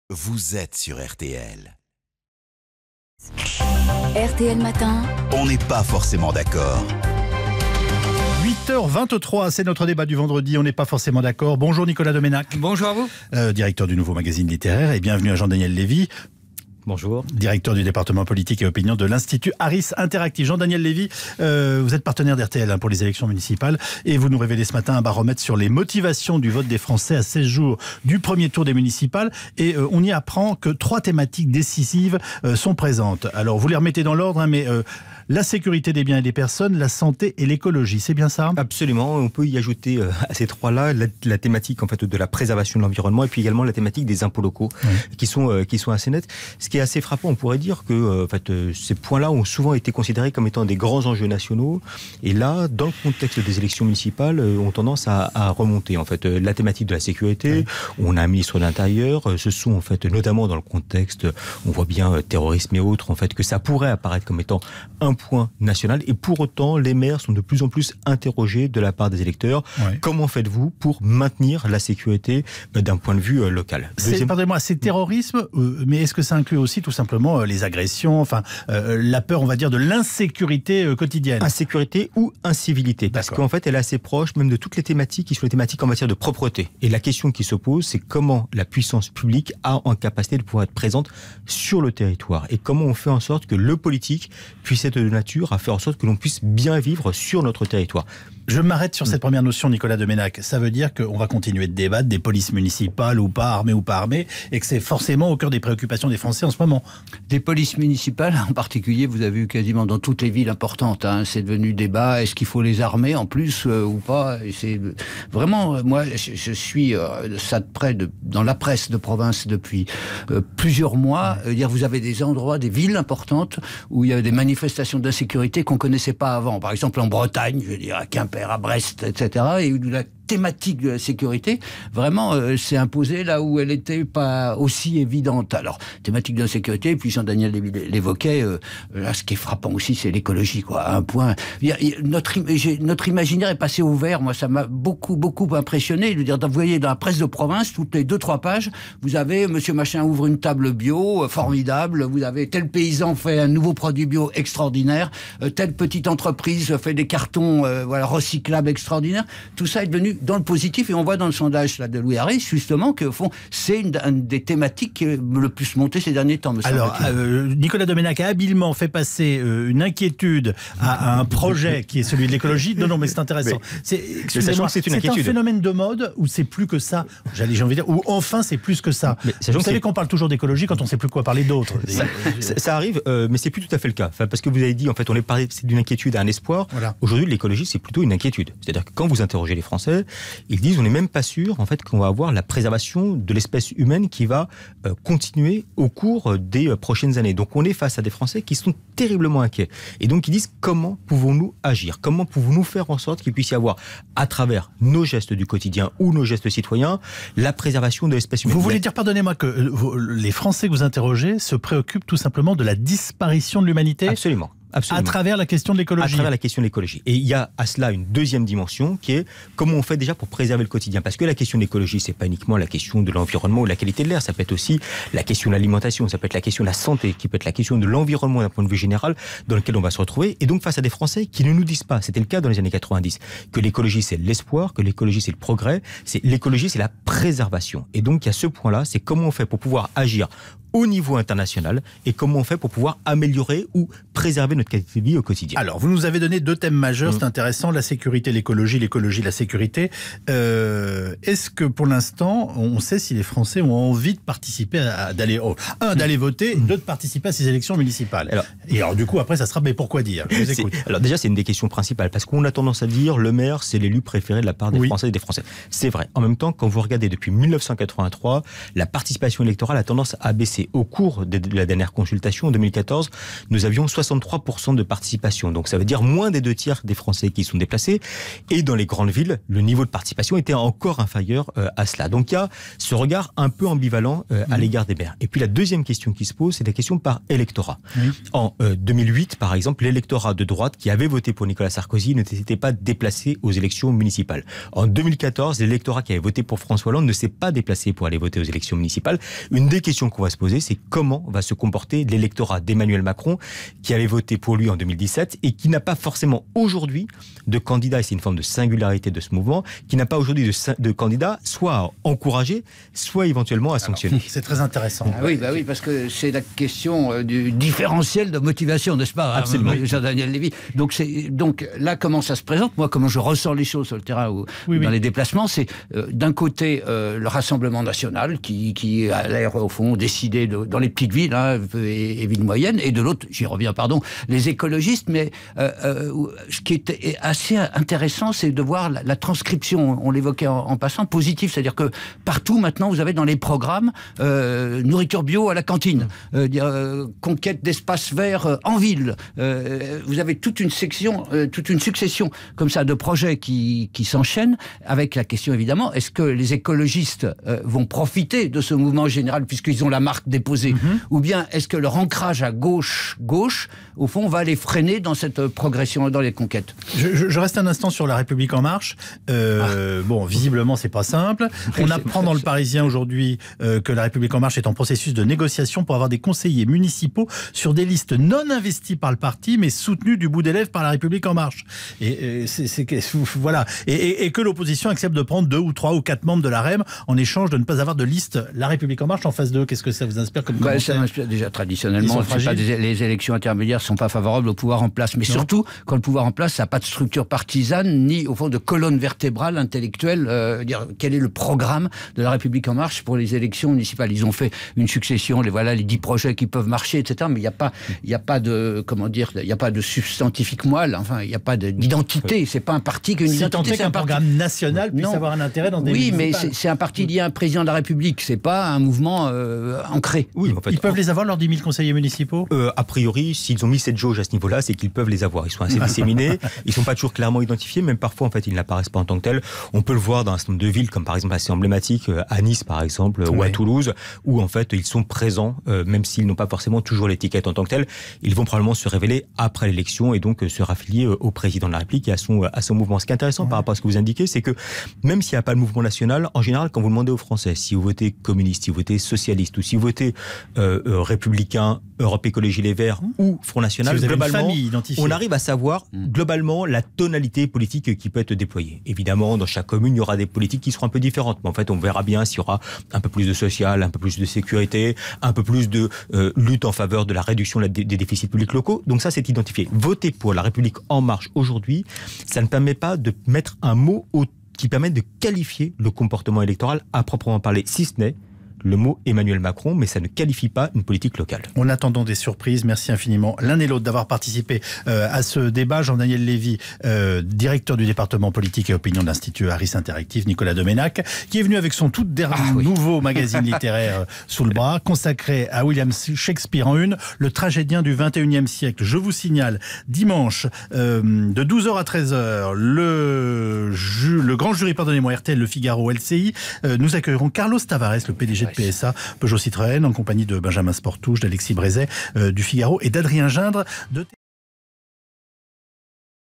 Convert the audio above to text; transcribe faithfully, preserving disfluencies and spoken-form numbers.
Vous êtes sur R T L. R T L Matin. On n'est pas forcément d'accord. huit heures vingt-trois, c'est notre débat du vendredi, on n'est pas forcément d'accord. Bonjour Nicolas Doménac. Bonjour à vous. Euh, directeur du Nouveau Magazine Littéraire, et bienvenue à Jean-Daniel Lévy. Bonjour. Directeur du département politique et opinion de l'Institut Harris Interactive. Jean-Daniel Lévy, euh, vous êtes partenaire d'R T L hein, pour les élections municipales et vous nous révélez ce matin un baromètre sur les motivations du vote des Français à seize jours du premier tour des municipales et euh, on y apprend que trois thématiques décisives euh, sont présentes. Alors vous les remettez dans l'ordre, hein, mais euh, la sécurité des biens et des personnes, la santé et l'écologie, c'est bien ça ? Absolument, on peut y ajouter euh, à ces trois-là la, la thématique en fait de la préservation de l'environnement et puis également la thématique des impôts locaux oui. qui sont euh, qui sont assez nettes. Ce qui est assez frappant, on pourrait dire que euh, en fait, euh, ces points-là ont souvent été considérés comme étant des grands enjeux nationaux et là, dans le contexte des élections municipales, euh, ont tendance à, à remonter. En fait, euh, la thématique de la sécurité, oui. on a un ministre de l'Intérieur, euh, ce sont en fait notamment dans le contexte, on voit bien euh, terrorisme et autres, en fait que ça pourrait apparaître comme étant un point national et pour autant les maires sont de plus en plus interrogés de la part des électeurs. Ouais. Comment faites-vous pour maintenir la sécurité d'un point de vue euh, local ? Deuxième... Pardonnez-moi, c'est terrorisme, euh, mais est-ce que ça inclut aussi tout simplement euh, les agressions, enfin euh, la peur, on va dire, de l'insécurité euh, quotidienne ? Insécurité ou incivilité, parce qu'en fait elle est assez proche même de toutes les thématiques qui sont les thématiques en matière de propreté. Et la question qui se pose, c'est comment la puissance publique a en capacité de pouvoir être présente sur le territoire et comment on fait en sorte que le politique puisse être de nature à faire en sorte que l'on puisse bien vivre sur notre territoire. Je m'arrête sur cette première notion, Nicolas Doménac. Ça veut dire qu'on va continuer de débattre des polices municipales ou pas, armées ou pas armées, et que c'est forcément au cœur des préoccupations des Français en ce moment. Des polices municipales, en particulier, vous avez vu quasiment dans toutes les villes importantes. Hein, c'est devenu débat. Est-ce qu'il faut les armer en plus euh, ou pas ? Et c'est vraiment, euh, moi, je, je suis euh, ça de près de, dans la presse de province depuis euh, plusieurs mois. Euh, dire, vous avez des endroits, des villes importantes où il y a des manifestations d'insécurité qu'on connaissait pas avant. Par exemple, en Bretagne, je veux dire, à Quimper, à Brest, et cetera. Et où la thématique de la sécurité, vraiment, euh, s'est imposée là où elle n'était pas aussi évidente. Alors, thématique de la sécurité, puis Jean-Daniel l'évoquait, euh, là, ce qui est frappant aussi, c'est l'écologie, quoi. À un point, il y a, il y a, notre, notre imaginaire est passé au vert. Moi, ça m'a beaucoup, beaucoup impressionné. Je veux dire, vous voyez, dans la presse de province, toutes les deux, trois pages, vous avez Monsieur Machin ouvre une table bio, euh, formidable. Vous avez tel paysan fait un nouveau produit bio extraordinaire. Euh, telle petite entreprise fait des cartons, euh, voilà, recyclables extraordinaires. Tout ça est devenu dans le positif, et on voit dans le sondage là, de Louis Harris, justement, que au fond, c'est une, une des thématiques qui est le plus montée ces derniers temps. Me Alors, euh, Nicolas Doménac a habilement fait passer euh, une inquiétude à, à un projet qui est celui de l'écologie. Non, non, mais c'est intéressant. C'est, excusez-moi, c'est, une c'est un phénomène de mode ou c'est plus que ça ? J'allais, j'ai envie de dire, ou enfin c'est plus que ça. Mais, vous savez qu'on parle toujours d'écologie quand on ne sait plus quoi parler d'autre. Ça, ça, ça arrive, euh, mais c'est plus tout à fait le cas. Enfin, parce que vous avez dit, en fait, on est parlé d'une inquiétude à un espoir. Voilà. Aujourd'hui, l'écologie, c'est plutôt une inquiétude. C'est-à-dire que quand vous interrogez les Français, ils disent on n'est même pas sûr en fait qu'on va avoir la préservation de l'espèce humaine qui va euh, continuer au cours des euh, prochaines années. Donc on est face à des Français qui sont terriblement inquiets et donc ils disent comment pouvons-nous agir, comment pouvons-nous faire en sorte qu'il puisse y avoir à travers nos gestes du quotidien ou nos gestes citoyens la préservation de l'espèce humaine. Vous voulez dire, pardonnez-moi, que euh, les Français que vous interrogez se préoccupent tout simplement de la disparition de l'humanité ? Absolument. Absolument. À travers la question de l'écologie. À travers la question de l'écologie. Et il y a à cela une deuxième dimension qui est comment on fait déjà pour préserver le quotidien. Parce que la question de l'écologie, c'est pas uniquement la question de l'environnement ou de la qualité de l'air. Ça peut être aussi la question de l'alimentation. Ça peut être la question de la santé, qui peut être la question de l'environnement d'un point de vue général dans lequel on va se retrouver. Et donc face à des Français qui ne nous disent pas, c'était le cas dans les années quatre-vingt-dix, que l'écologie c'est l'espoir, que l'écologie c'est le progrès, c'est l'écologie c'est la préservation. Et donc il y a ce point-là, c'est comment on fait pour pouvoir agir au niveau international et comment on fait pour pouvoir améliorer ou préserver notre qualité de vie au quotidien. Alors, vous nous avez donné deux thèmes majeurs, mmh. c'est intéressant, la sécurité, l'écologie, l'écologie, la sécurité. Euh, est-ce que pour l'instant, on sait si les Français ont envie de participer, à, à, d'aller, oh, un, d'aller voter, mmh. deux, de participer à ces élections municipales ? alors, Et alors, du coup, après, ça sera, mais pourquoi dire ? Je vous écoute. Alors déjà, c'est une des questions principales, parce qu'on a tendance à dire le maire, c'est l'élu préféré de la part des oui. Français et des Français. C'est vrai. En même temps, quand vous regardez depuis mille neuf cent quatre-vingt-trois, la participation électorale a tendance à baisser. passé. Au cours de la dernière consultation, en deux mille quatorze, nous avions soixante-trois pour cent de participation. Donc ça veut dire moins des deux tiers des Français qui sont déplacés. Et dans les grandes villes, le niveau de participation était encore inférieur euh, à cela. Donc il y a ce regard un peu ambivalent euh, à mmh. l'égard des maires. Et puis la deuxième question qui se pose, c'est la question par électorat. Mmh. En euh, deux mille huit, par exemple, l'électorat de droite qui avait voté pour Nicolas Sarkozy ne s'était pas déplacé aux élections municipales. En deux mille quatorze, l'électorat qui avait voté pour François Hollande ne s'est pas déplacé pour aller voter aux élections municipales. Une des questions qu'on va se poser, c'est comment va se comporter l'électorat d'Emmanuel Macron qui avait voté pour lui en deux mille dix-sept et qui n'a pas forcément aujourd'hui de candidat, et c'est une forme de singularité de ce mouvement, qui n'a pas aujourd'hui de, de candidat soit à encourager, soit éventuellement à sanctionner. Alors, c'est très intéressant. Ah oui, bah oui, parce que c'est la question euh, du différentiel de motivation, n'est-ce pas, Absolument. Jean-Daniel Lévy. Donc, c'est, donc là, comment ça se présente? Moi, comment je ressens les choses sur le terrain ou oui, dans oui. les déplacements, c'est euh, d'un côté euh, le Rassemblement national qui, qui a l'air, au fond, décidé de, dans les petites villes hein, et, et villes moyennes, et de l'autre, j'y reviens, pardon, les écologistes, mais euh, euh, ce qui est assez intéressant, c'est de voir la, la transcription, on l'évoquait en, en passant, positive, c'est-à-dire que partout, maintenant, vous avez dans les programmes euh, nourriture bio à la cantine, euh, euh, conquête d'espaces verts euh, en ville, euh, vous avez toute une section, euh, toute une succession comme ça de projets qui, qui s'enchaînent, avec la question évidemment, est-ce que les écologistes euh, vont profiter de ce mouvement général puisqu'ils ont la marque déposée, mm-hmm. ou bien est-ce que leur ancrage à gauche, gauche, au fond, va les freiner dans cette progression, dans les conquêtes? Je, je, je reste un instant sur La République En Marche. Euh, ah. Bon, visiblement, c'est pas simple. On apprend dans Le Parisien aujourd'hui euh, que La République En Marche est en processus de négociation pour avoir des conseillers municipaux sur des listes non investies par le parti, mais soutenues du bout des lèvres par La République En Marche. Et, et, c'est, c'est, voilà. et, et, et que l'opposition accepte de prendre deux ou trois ou quatre membres de la R E M en échange de ne pas avoir de liste La République En Marche en phase deux. Qu'est-ce que ça vous inspire comme bah, commentaire? Ça m'inspire déjà traditionnellement. C'est pas des, les élections intermédiaires ne sont pas favorables au pouvoir en place. Mais non. Surtout, quand le pouvoir en place, ça n'a pas de structure partisane, ni au fond de colonne vertébrale intellectuelle. Euh, dire, quel est le programme de La République En Marche pour les élections municipales? Ils ont fait une succession, les voilà les dix projets qui peuvent marcher, et cetera. Mais il n'y a pas, il n'y a pas de, comment dire, il n'y a pas de substantifique moelle. Enfin, il n'y a pas de, d'identité. C'est pas un parti qu'une identité. C'est tant qu'un programme national puisse non. avoir un intérêt dans des Oui, mais c'est, c'est un parti lié à un président de la République. C'est pas un mouvement euh, ancré. Oui, en fait, ils peuvent les avoir leurs dix mille conseillers municipaux. Euh, a priori, s'ils ont mis cette jauge à ce niveau-là, c'est qu'ils peuvent les avoir. Ils sont assez disséminés. Ils sont pas toujours clairement identifiés. Même parfois, en fait, ils n'apparaissent pas en tant que tels. On peut le voir dans un certain nombre de villes, comme par exemple assez emblématiques, à Nice par exemple, oui. ou à Toulouse, où en fait ils sont présents, euh, même s'ils n'ont pas forcément toujours l'étiquette en tant que tel. Ils vont probablement se révéler après l'élection et donc euh, se raffilier euh, au président de la République et à son, euh, à son mouvement. Ce qui est intéressant oui. par rapport à ce que vous indiquez, c'est que même s'il n'y a pas le mouvement national, en général, quand vous demandez aux Français si vous votez communiste, si vous votez socialiste ou si vous votez euh, euh, républicain, Europe Écologie Les Verts mmh. ou Front National, si globalement, on arrive à savoir mmh. globalement la tonalité politique qui peut être déployée. Évidemment, dans chaque commune, il y aura des politiques qui seront un peu différentes, mais en fait, on verra bien s'il y aura un peu plus de social, un peu plus de sécurité, un peu plus de euh, lutte en faveur de la réduction des déficits publics locaux. Donc ça, c'est identifié. Voter pour La République En Marche aujourd'hui, ça ne permet pas de mettre un mot au, qui permet de qualifier le comportement électoral à proprement parler, si ce n'est le mot Emmanuel Macron, mais ça ne qualifie pas une politique locale. En attendant des surprises, merci infiniment l'un et l'autre d'avoir participé euh, à ce débat. Jean-Daniel Lévy, euh, directeur du département politique et opinion de l'Institut Harris Interactive, Nicolas Doménac, qui est venu avec son tout dernier ah, oui. nouveau magazine littéraire sous le bras, consacré à William Shakespeare en une, le tragédien du vingt et unième siècle. Je vous signale, dimanche, euh, de douze heures à treize heures, le, ju- le grand jury, pardonnez-moi, R T L, Le Figaro, L C I, euh, nous accueillerons Carlos Tavares, le P D G de P S A, Peugeot Citroën, en compagnie de Benjamin Sportouche, d'Alexis Brézet, euh, du Figaro et d'Adrien Gindre de